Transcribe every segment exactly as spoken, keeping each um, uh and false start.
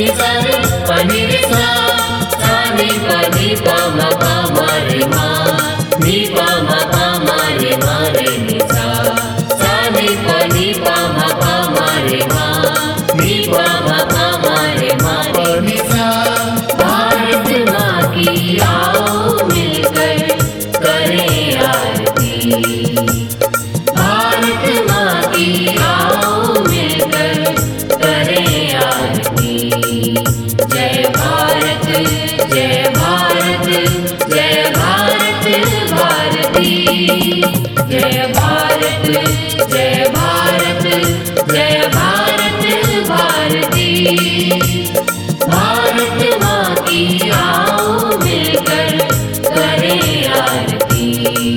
नि सा रे प नि रे सा सा नि प नि प म प म रे मा नि प म प म रे मा रे नि सा सा नि प नि प म प म रे मा नि प म प म रे मा रे नि सा। भारत माँ की आओ मिलकर करें आरती, भारत माँ की आओ मिलकर करें आरती। जय भारत जय भारत जय भारत भारती, जय भारत जय भारत जय भारत भारती। भारत माँ की आओ मिलकर करें आरती,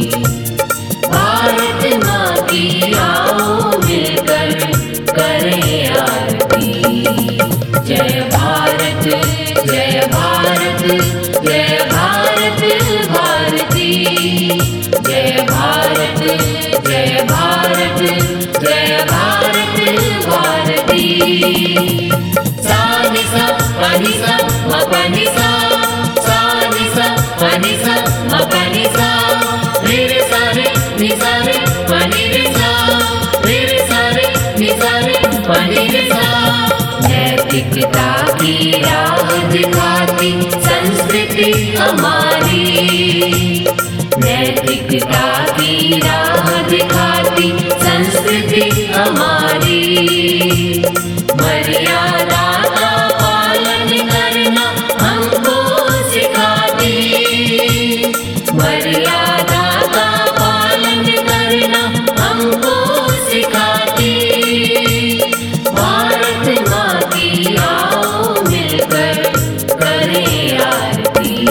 भारत माँ की आओ मिलकर करें आरती। जय भारत जय भारत जय भारत भारती, जय भारत जय भारत जय भारत भारती। सा नि सा प नि सा म प नि सा सा नि सा प नि सा म प नि सा रे रे सा रे नि सा रे प नि रे सा रे रे सा रे नि सा रे प नि रे सा। नैतिकता की राह दिखाती संस्कृति हमारी, नैतिकता की राह दिखाती संस्कृति हमारी। मर्यादा का पालन करना हमको सिखाती, मर्यादा का पालन करना हमको सिखाती। भारत माँ की आओ मिलकर करें आरती,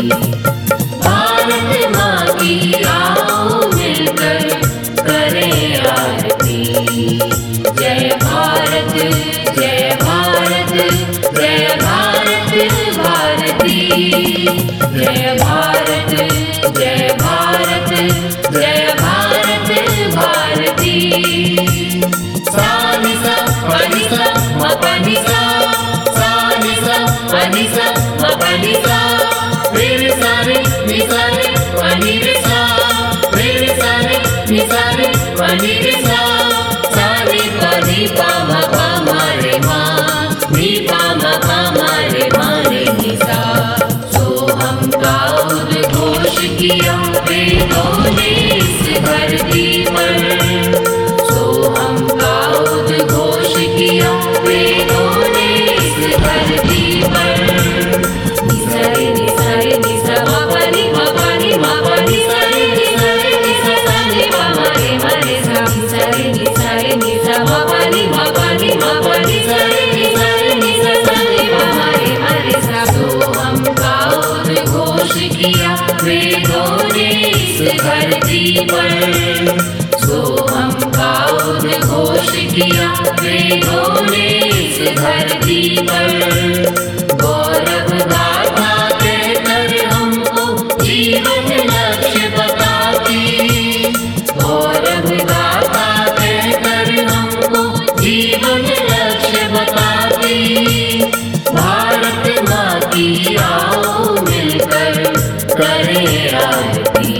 भारत माँ की आओ मिलकर करें आरती। जय भारत जय भारत जय भारत भारती, जय भारत जय भारत जय भारत भारती। सा नि सा प नि सा म प नि सा सा नि सा प नि सा म प नि सा रे रे सा रे नि सा रे प नि रे सा रे रे सा रे नि सा रे प नि रे सा सा नि प नि प म प म रे मा नि प म प म रे मा रे नि सा। सोहम का उद्घोष किया वेदों ने इस धरती पर, सोहम का उद्घोष किया वेदों ने इस धरती पर। नि सा रे नि सा रे नि सा म प नि म प नि म प नि सा रे नि सा रे नि सा सा नि प म रे म रे सा। नि सा रे नि सा रे नि सा म प नि म प नि म प नि सा रे नि सा रे नि सा सा नि प म रे म रे सा। सोहम का उद्घोष किया वेदों ने इस धरती पर, सोहम का उद्घोष किया वेदों ने इस धरती पर। गौरव गाथा कहकर हमको जीवन लक्ष्य बताती, गौरव गाथा कहकर हमको जीवन लक्ष्य बताती। भारत माँ की आओ मिलकर करें आरती,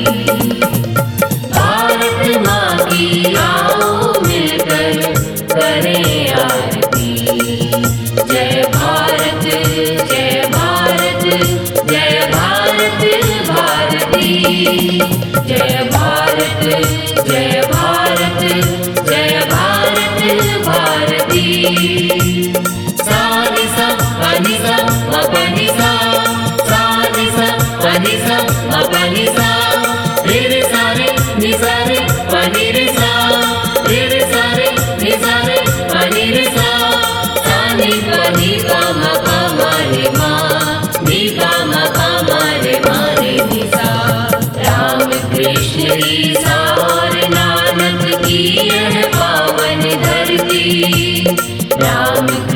भारत माँ की आओ मिलकर करें आरती। जय भारत जय भारत जय भारत भारती, जय भारत जय भारत जय भारत भारती। सा नि सा प नि सा म प नि सा सा नि सा प नि सा म प नि सा रे रे सा रे नि सा रे प नि रे सा रे रे सा रे नि सा रे प नि रे सा सा नि प नि प म प म रे मा नि प म प म रे मा रे नि सा। राम कृष्ण ईसा और नानक की यह पावन धरती, राम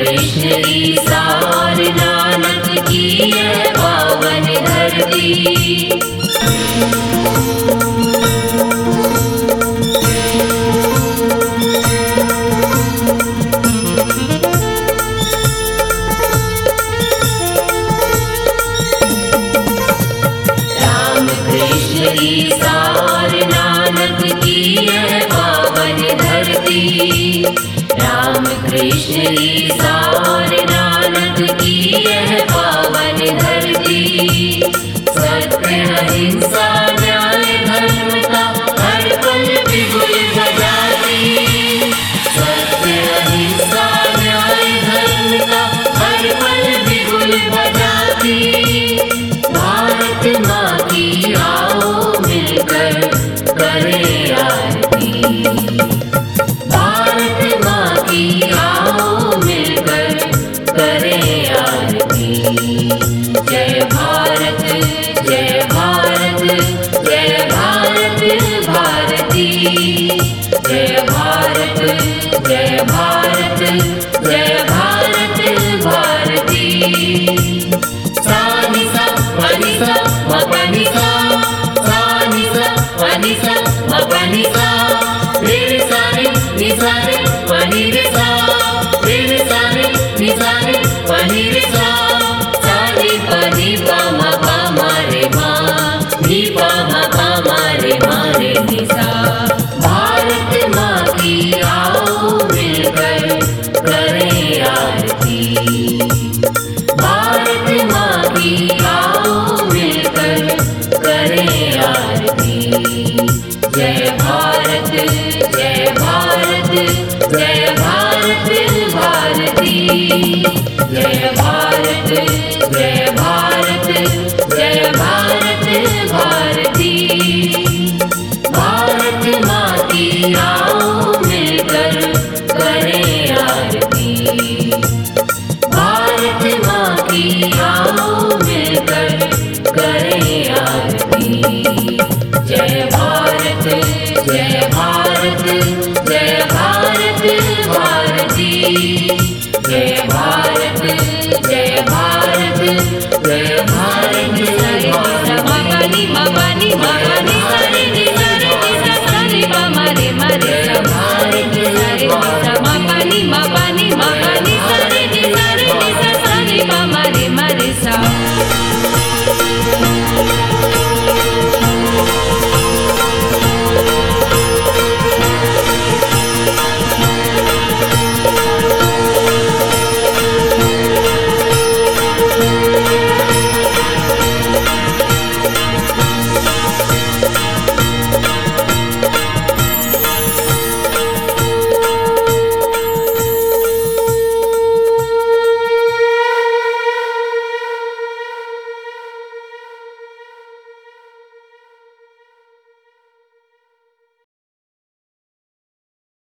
ईसा और नानक की यह पावन धरती। राम कृष्ण ईसा और नानक की यह पावन धरती। सत्य अहिंसा न्याय धर्म का हर पल बिगुल बजाती। सत्य अहिंसा न्याय धर्म का हर पल बिगुल बजाती। भारत माँ की आओ मिलकर करें आरती। भारत माँ की आओ मिलकर करें आरती। जय भारत जय भारत जय भारत भारती। जय भारत जय भारत जय भारत भारती। सा नि सा प नि सा म प नि सा। सा नि सा प नि सा म प नि सा। रे रे सा रे नि सा रे प नि रे सा। रे रे सा रे नि सा रे प नि रे सा। सा रे प नि प म प म रे मा। नि प म प म रे मा रे नि सा। भारत माँ की आओ मिलकर करें आरती। भारत माँ की आओ मिलकर करें आरती। जय भारत जय भारत जय भारत भारती। जय भारत जय भारत जय भारत भारती। भारत माँ की आओ मिलकर करें आरती। भारत माँ की आओ मिलकर करें आरती। जय भारत जय